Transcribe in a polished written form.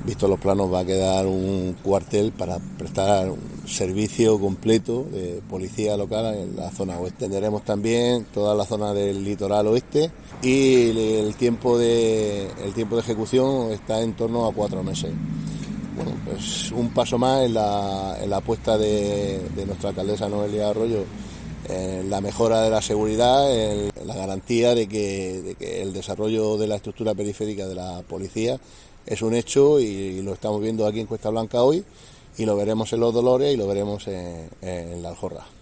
visto los planos, va a quedar un cuartel para prestar un servicio completo de policía local en la zona oeste. Tendremos también toda la zona del litoral oeste y el tiempo de ejecución está en torno a 4 meses. Bueno, pues un paso más en la apuesta de nuestra alcaldesa Noelia Arroyo, en la mejora de la seguridad, en la garantía de que el desarrollo de la estructura periférica de la policía es un hecho, y lo estamos viendo aquí en Cuesta Blanca hoy, y lo veremos en Los Dolores y lo veremos en La Aljorra.